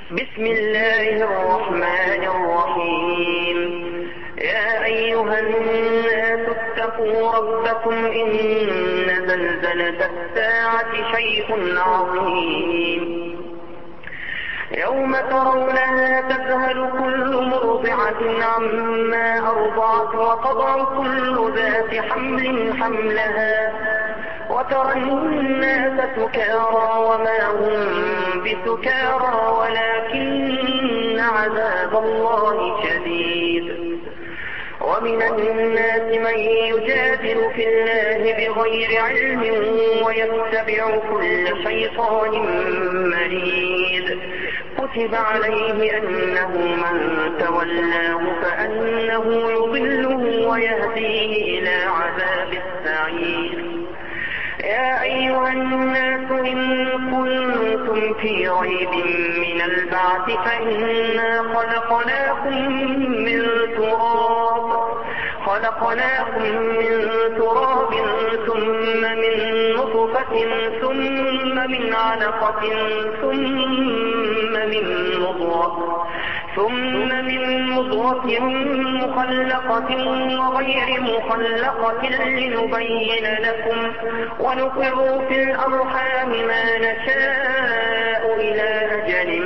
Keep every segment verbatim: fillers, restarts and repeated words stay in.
بسم الله الرحمن الرحيم. يا أيها الناس اتقوا ربكم إن زلزلة الساعة شيء عظيم يوم ترونها تذهل كل مرضعة عما أرضعت وتضع كل ذات حمل حملها وترى الناس سكارى وما هم بسكارى ولكن عذاب الله شديد. ومن الناس من يجادل في الله بغير علم ويتبع كل شيطان مريد. كتب عليه أنه من تولاه فأنه يضله ويهديه إلى عذاب السعير. يا أيها الناس إن كنتم في ريب من البعث فإنا خلقناكم من تراب خلقناكم من تراب ثم من نطفة ثم من علقة ثم من مضغة ثم من مضغة مخلقة وغير مخلقة لنبين لكم ونقر في الأرحام ما نشاء إلى أجل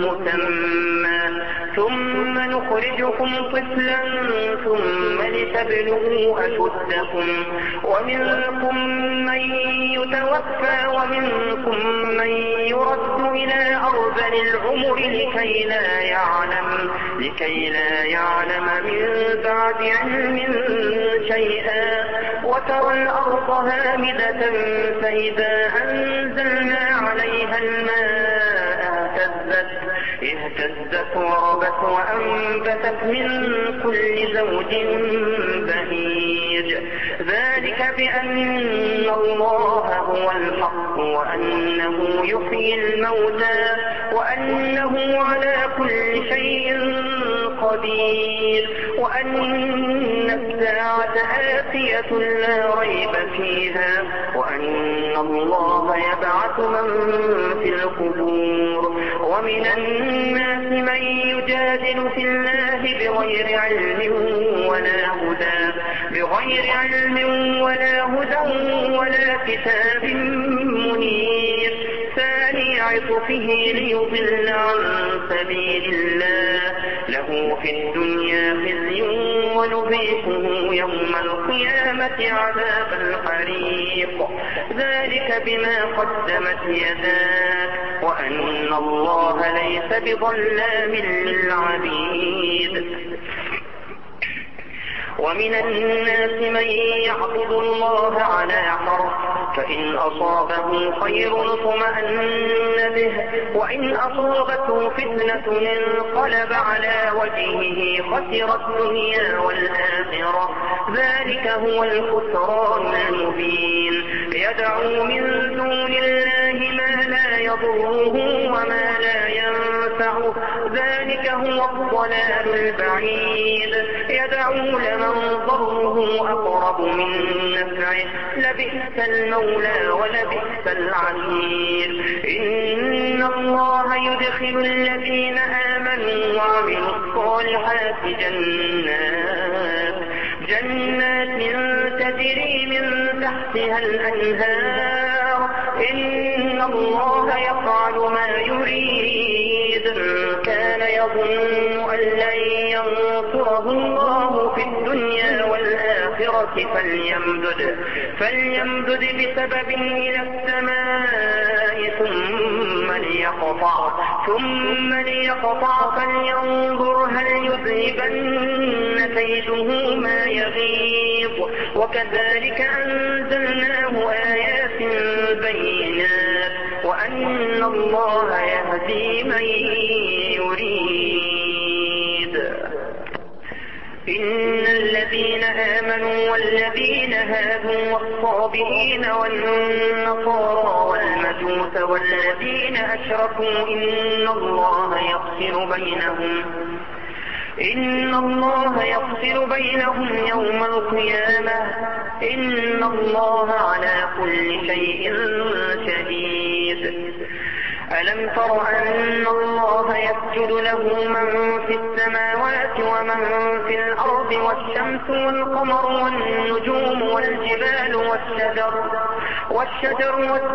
مسمى ثم نخرجكم طفلا ثم لتبلغوا أشدكم ومنكم من يتوفى ومنكم من يرد إلى أرذل العمر لكي لا يعلم لكي لا يعلم من بعد علم شيئا وترى الأرض هامدة فإذا أنزلنا عليها الماء اهتزت اهتزت وربت وأنبتت من كل زوج بهيج. ذلك بأن الله هو الحق وأنه يحيي الموتى وأنه على كل شيء قدير وأن الساعة آتية لا ريب فيها وأن الله يبعث من في القبور. ومن الناس من يجادل في الله بغير علم ولا هدى بغير علم ولا هدى ولا كتاب منير ثاني عطفه ليضل عن سبيل الله له في الدنيا خزي ونذيقه يوم القيامة عذاب الحريق. ذلك بما قدمت يداك وأن الله ليس بظلام للعبيد. ومن الناس من يعبد الله على حرف فإن أصابه خير اطمأن به وإن أصابته فتنة انقلب على وجهه خسر الدنيا والآخرة. ذلك هو الخسران المبين. يدعو من دون الله ما لا يضره وما لا ينفعه. ذلك هو الضلال البعيد. يدعو لمن ضره أقرب من نفعه لبئس المولى ولبئس العشير. إن الله يدخل الذين آمنوا وعملوا الصالحات جنات جنات تجري من تحتها الأنهار. إن الله يفعل ما يريد. كان يظن أن لن ينصره الله في الدنيا والآخرة فليمدد فليمدد بسبب إلى السماء ثم ليقطع ثم ليقطع فلينظر هل يذهبن كيده ما يغيظ. وكذلك أنزلناه آيات بينات وأن الله يهدي من يريد. إن الذين آمنوا والذين هادوا والصابئين والنصارى والمجوس والذين أشركوا إن الله يفصل بينهم إن الله يفصل بينهم يوم القيامة. إن الله على كل شيء شهيد. ألم تر أن الله يسجد له من في السماوات ومن في الأرض والشمس والقمر والنجوم والجبال والشجر, والشجر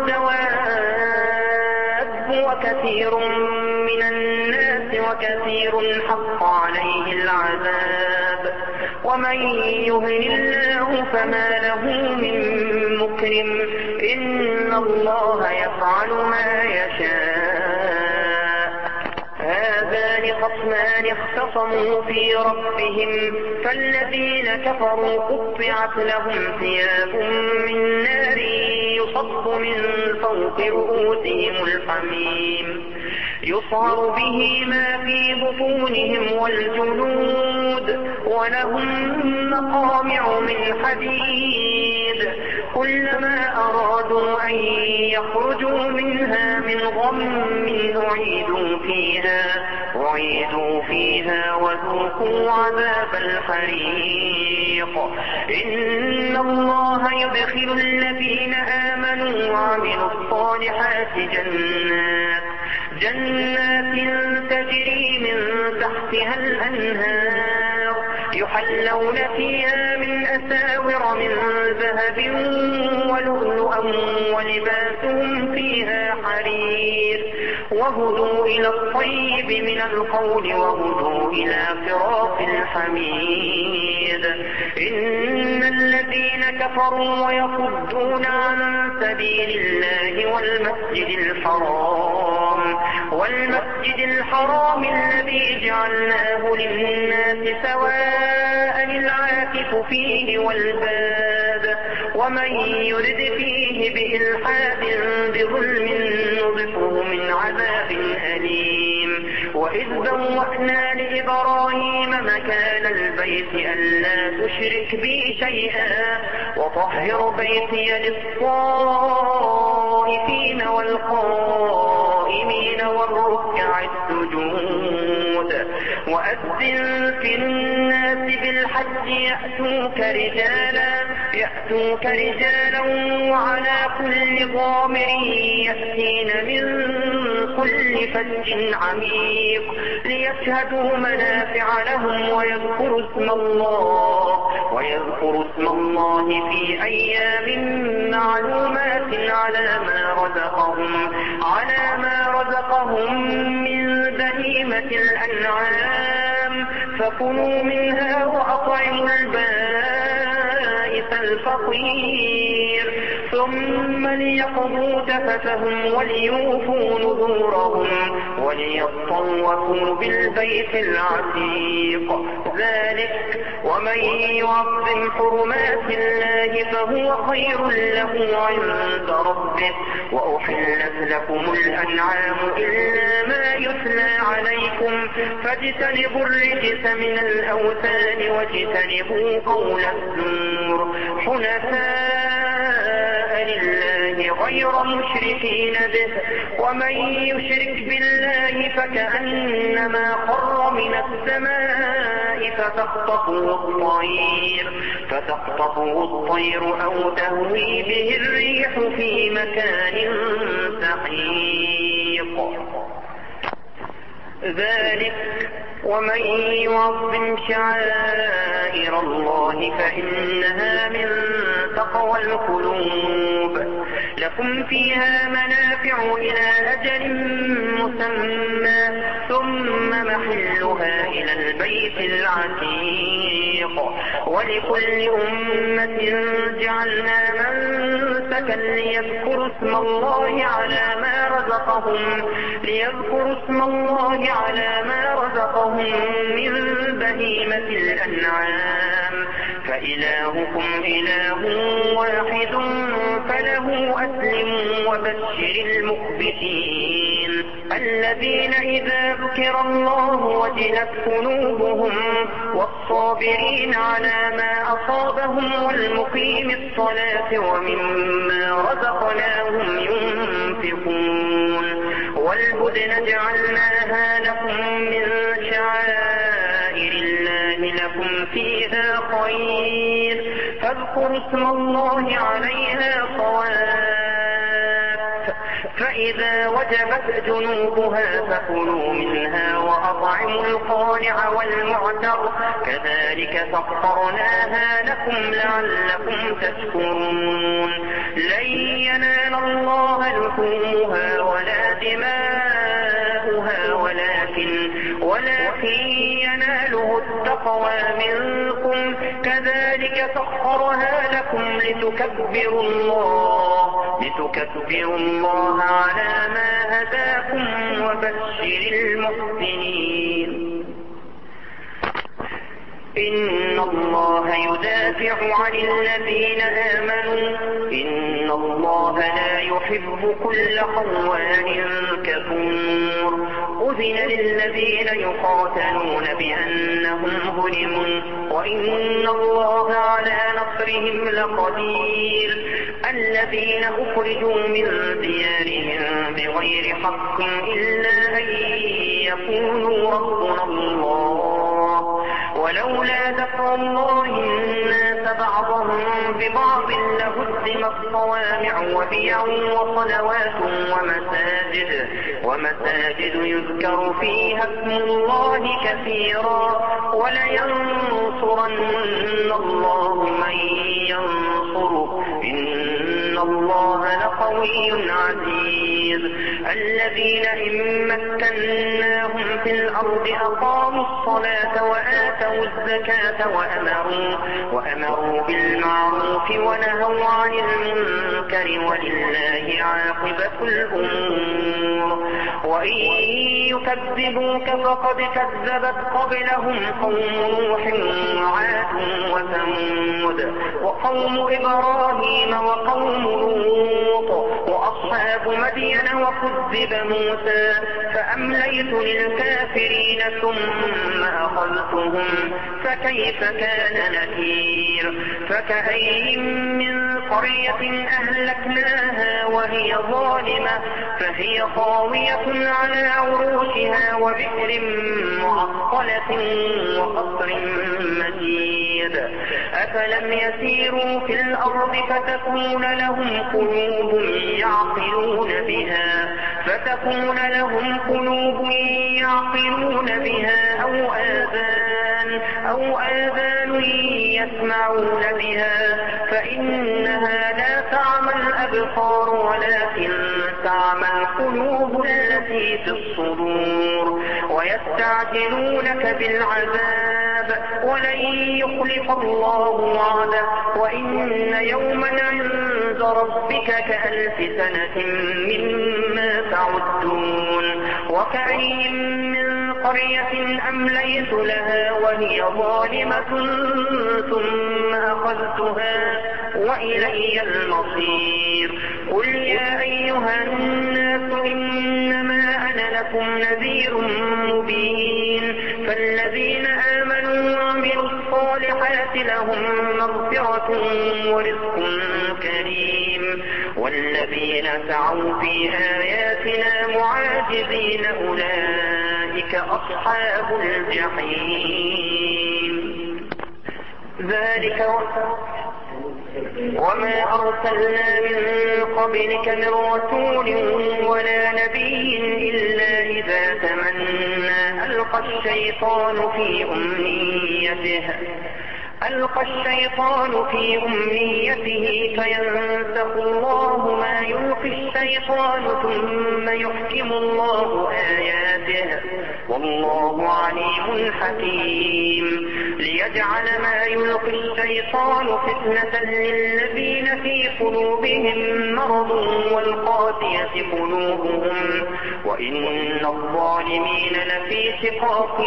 والدواب وكثير من الناس وكثير حق عليه العذاب ومن يهن الله فما له من مكرم إن الله يفعل ما يشاء. هذان خصمان اختصموا في ربهم فالذين كفروا قطعت لهم ثياب من نار يصب من فوق رؤوسهم الحميم يصهر به ما في بطونهم والجلود ولهم مقامع من حديد كلما أرادوا أن يخرجوا منها من غم أعيدوا فيها, أعيدوا فيها وذوقوا عذاب الحريق. إن الله يدخل الذين آمنوا وعملوا الصالحات جنات جنات تجري من تحتها الأنهار يحلون فيها من أساور من ذهب ولؤلؤا ولباسهم فيها حرير وهدوا إلى الطيب من القول وهدوا إلى صراط الحميد. إن الذين كفروا ويصدون عن سبيل الله والمسجد الحرام والمسجد الحرام الذي جعلناه للناس سواء العاكف فيه والباد ومن يرد فيه بإلحاد بظلم نذقه من عذاب أليم. وإذ بوأنا لإبراهيم مكان البيت ألا تشرك بي شيئا وطهر بيتي للطائفين والقائمين والركع السجود وأذن في الناس بالحج يأتوك رجالا يأتوك رجالا وعلى كل ضامر يأتين من كل فج عميق ليشهدوا منافع لهم ويذكروا اسم الله ويذكروا اسم الله في أيام معلومات على ما رزقهم على ما رزقهم من بهيمة الأنعام فكلوا منها وأطعموا البائس الفقير ثم ليقضوا تفتهم وليوفوا نذورهم وليطوفوا بالبيت العتيق. ذلك ومن يعظم حرمات الله فهو خير له عند ربه. وأحلت لكم الأنعام إلا ما يتلى عليكم فاجتنبوا الرجس من الأوثان واجتنبوا قول الزور حنفاء لله غير مشركين به ومن يشرك بالله فكأنما خر من السماء فتخطفه الطير فتخطفه الطير أو تهوي به الريح في مكان سحيق. ذلك ومن يعظم شعائر الله فإنها من تقوى القلوب. لكم فيها منافع إلى أجل مسمى ثم محلها إلى البيت العتيق. ولكل أمة جعلنا منسكا ليذكروا اسم الله على ما رزقهم ليذكروا اسم الله على ما رزقهم من بهيمة الأنعام فإلهكم إله واحد فله أسلموا وبشر المخبتين الذين إذا ذكر الله وجلت قلوبهم والصابرين على ما أصابهم والمقيم الصلاة ومما رزقناهم ينفقون. والبدن جعلناها لكم من شعائر الله لكم فيها خير فاذكروا اسم الله عليها صواف فإذا وجبت جنوبها فكلوا منها وأطعموا القانع والمعتر كذلك سخرناها لكم لعلكم تشكرون لن ينال الله لحومها ولا دماؤها ولكن ولكن يناله التقوى منكم كذلك سخرها لكم لتكبروا الله لتكبروا الله على ما هداكم وبشر المحسنين إن الله يدافع عن الذين آمنوا إن الله لا يحب كل خوان كفور أذن للذين يقاتلون بأنهم ظلموا وإن الله على نصرهم لقدير الذين أخرجوا من ديارهم بغير حق إلا أن يقولوا ربنا الله ولولا دفع الله الناس بعضهم ببعض لهدمت صوامع وبيع وصلوات ومساجد ومساجد يذكر فيها اسم الله كثيرا ولينصرن الله من ينصره إن الله لقوي عزيز الذين إن مكناهم في الأرض أقاموا الصلاة وآتوا الزكاة وأمروا, وأمروا بالمعروف ونهوا عن المنكر ولله عاقبة الأمور وإن يكذبوك فقد كذبت قبلهم قوم نوح وعاد وثمود وقوم إبراهيم وقوم لوط وأصحاب مدين وكذب موسى فأمليت للكافرين ثم أخذتهم فكيف كان نكير فكأين من قرية أهلكناها وهي ظالمة فهي خاوية على عروشها وبئر معطلة وقصر مشيد أفلم يسيروا في الأرض فتكون لهم قلوب يعقلون بها فتكون لهم قلوب يعقلون بها أو آذان أو آذان يسمعون بها فإنها لا تعمى الأبصار ولكن تعمى القلوب التي في الصدور ويستعجلونك بالعذاب ولن يخلف الله وعده وإن يوما عند ربك كألف سنة مما تعدون وكأين من قرية أمليت لها وهي ظالمة ثم أخذتها وإلي المصير قل يا أيها الناس إنما أنا لكم نذير مبين فالذين آمنوا وعملوا الصالحات لهم مغفرة ورزق كريم والذين سعوا في آياتنا معاجزين أولئك أصحاب الجحيم ذلك وما أرسلنا من قبلك من رسول ولا نبي إلا إذا تمنى ألقى الشيطان في أمنيته ألقى الشيطان في أمنيته فينسخ الله ما يلقي الشيطان ثم يحكم الله آياته والله عليم حكيم ليجعل ما يلقي الشيطان فتنة للذين في قلوبهم مرض والقاسية قلوبهم وإن الظالمين لفي شقاق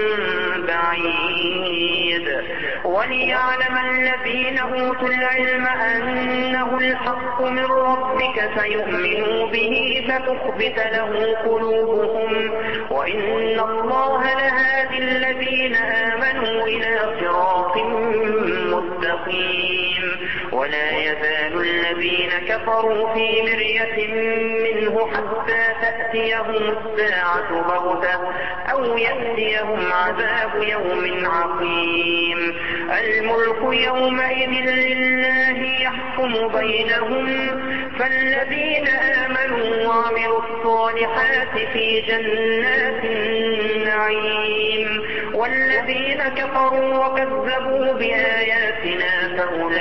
بعيد وليعلم الذين أوتوا العلم أنه الحق من ربك فيؤمنوا به فتخبت له قلوبهم وإن الله لهادي الذين آمنوا إلى صراط مستقيم ولا يزال الذين كفروا في مرية منه حتى تأتيهم الساعة بغتة أو يأتيهم عذاب يوم عقيم. الملك يومئذ لله يحكم بينهم، فالذين آمنوا وعملوا الصالحات في جنات النعيم، والذين كفروا وكذبوا بآياتنا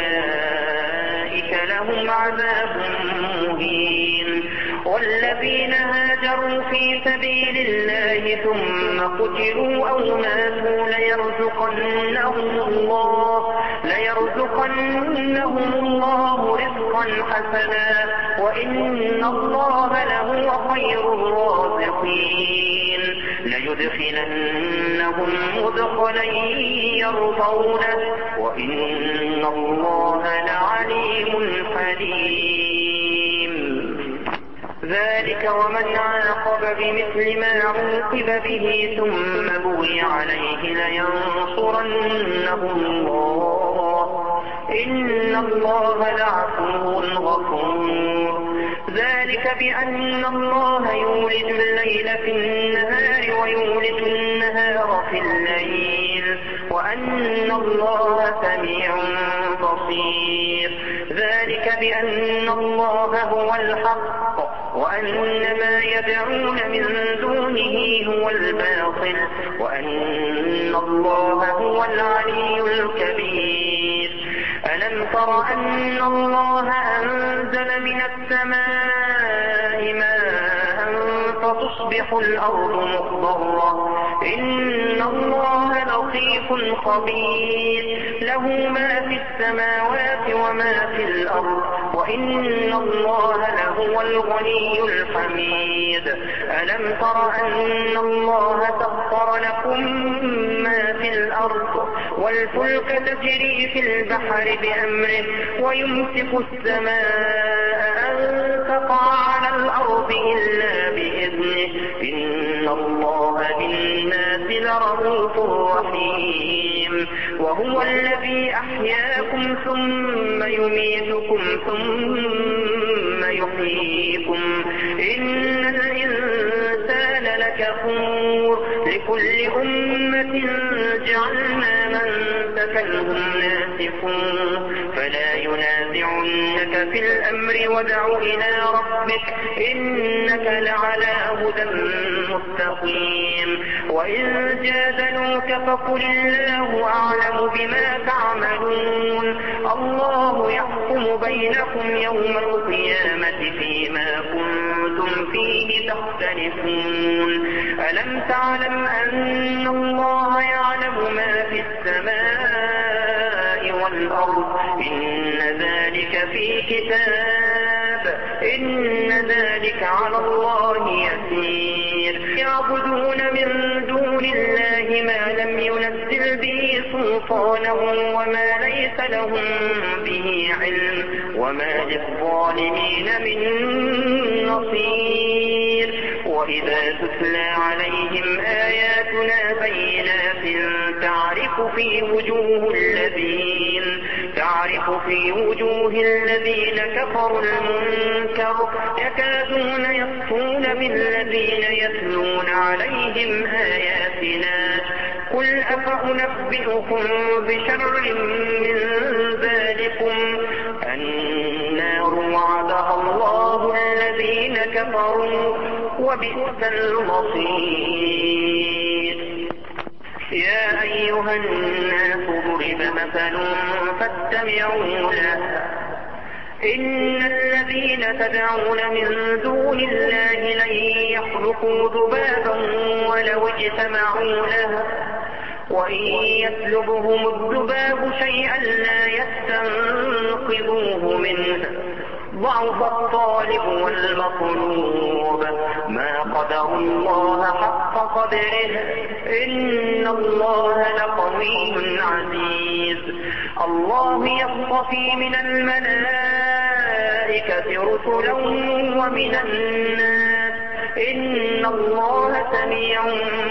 فأولئك لهم عذاب مهين. والذين هاجروا في سبيل الله ثم قتلوا أو ماتوا ليرزقنهم الله ليرزقنهم الله رزقا حسنا وإن الله لهو خير الرازقين. ليدخلنهم مدخلا يرضونه وإن الله لعليم حليم. ذلك ومن عاقب بمثل ما عوقب به ثم بغي عليه لينصرنه الله إن الله لعفو غفور. ذلك بأن الله يولج الليل في النهار ويولج النهار في الليل وأن الله سميع بصير. ذلك بأن الله هو الحق وأن ما يدعون من دونه هو الباطل وأن الله هو العلي الكبير. ألم تر أن الله أنزل من السماء ماء فتصبح الأرض مخضرة إن الله لطيف خبير له ما في السماوات وما في الأرض وإن الله لهو الغني الحميد. ألم تر أن الله سخر لكم ما في الأرض والفلك تجري في البحر بأمره ويمسك السماء أن تقع على الأرض إلا بإذنه إن الله بالناس لرءوف رحيم. وهو الذي أحياكم ثم يميتكم ثم يحييكم إن الإنسان لكفور. لكل أمة جعلنا منسكا هم ناسكوه فلا ينازعنك في الأمر وادع إلى ربك إنك لعلى هدى مستقيم. وإن جادلوك فقل الله أعلم بما تعملون الله يحكم بينكم يوم القيامة فيما كنتم فيه تختلفون. ألم تعلم أن الله يعلم ما في السماء والأرض إن ذلك في كتاب إن ذلك على الله يسير. يعبدون من دون الله ما لم ينزل به سلطانا وما ليس لهم به علم وما للظالمين من نصير. وإذا تتلى عليهم آياتنا بينات تعرف في وجوه الذين تعرف في وجوه الذين كفروا المنكر يكادون يسطون بالذين يتلون عليهم آياتنا. قل أفأنبئكم بشر من ذلكم النار وعدها الله الذين كفروا وبئس المصير. يا أيها الناس ضرب مثل فاستمعوا له إن الذين تدعون من دون الله لن يخلقوا ذبابا ولو اجتمعوا له وإن يسلبهم الذباب شيئا لا يستنقذوه منه ضعف الطالب والمطلوب ما قدر الله حق قدره إن الله لقوي عزيز. الله يصطفي من الملائكة رسلا ومن الناس إن الله سميع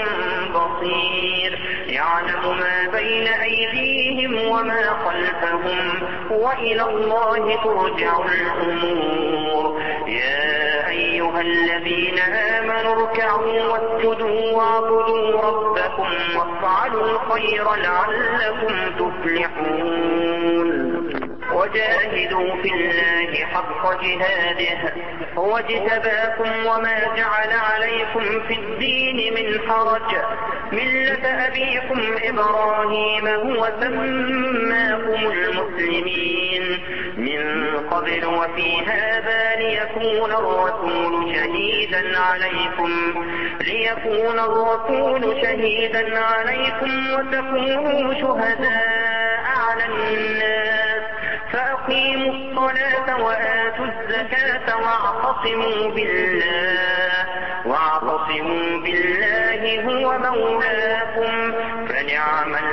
بصير. يعلم ما بين أيديهم وما خلفهم وإلى الله ترجع الأمور. يا أيها أيها الذين آمنوا اركعوا واسجدوا واعبدوا ربكم وافعلوا الخير لعلكم تفلحون وجاهدوا في الله حق جهاده هو اجتباكم وما جعل عليكم في الدين من حرج ملة أبيكم إبراهيم هو سماكم المسلمين من قبل وفي هذا ليكون الرسول شهيدا عليكم ليكون الرسول شهيدا عليكم وتكونوا شهداء على الناس فأقيموا الصلاة وآتوا الزكاة واعتصموا بالله واعتصموا بالله هو مولاكم فنعم